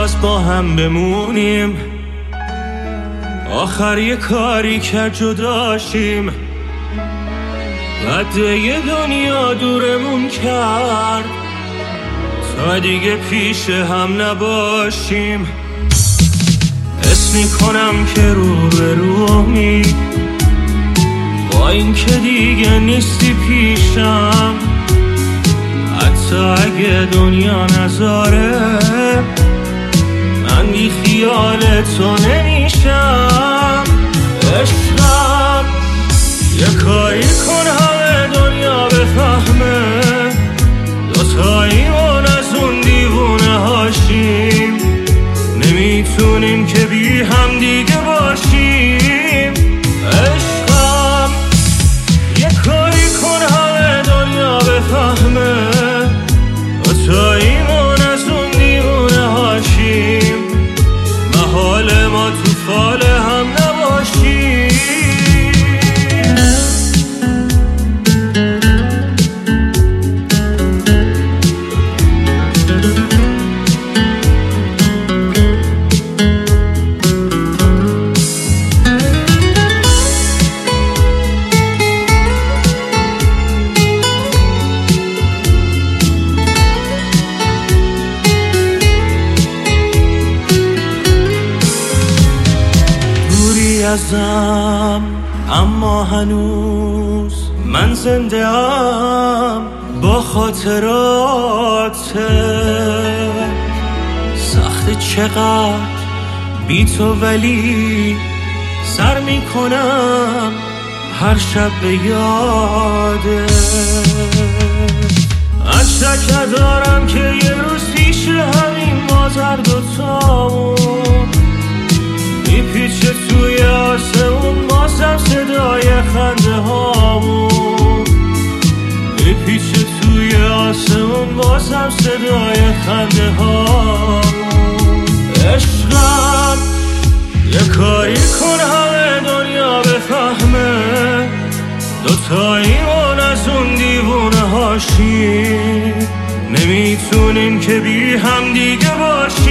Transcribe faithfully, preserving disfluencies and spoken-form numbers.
میخواست با هم بمونیم، آخر یه کاری کرد جداشیم. قده دنیا دورمون کرد تا دیگه پیش هم نباشیم. حس میکنم که رو به رومی، با این که دیگه نیستی پیشم. حتی اگه دنیا نذاره من بی خیال تو نمیشم. عشقم یه کاری کن همه دنیا بفهمه، دوتاییمون از اون دیوونه هاشیم. نمیتونیم که بی هم دیگه باشیم. عشقم یه کاری کن همه دنیا بفهمه، دوتاییمون از اون دیوونه هاشیم. محال ما تو فال هم نباشیم. ازم اما هنوز من زنده ام با خاطرات. سخت چقدر بی تو ولی سر میکنم هر شب به یاده. از شک ندارم که یه روز پیش همین مازر دوتامون میپیچه توی آسمون، بازم صدای خنده هامون. میپیچه توی آسمون، بازم صدای خنده هامون. عشقم یه کاری کن همه دنیا بفهمه، دوتاییمون از اون دیوونه هاشیم. نمیتونیم که بی هم دیگه باشیم.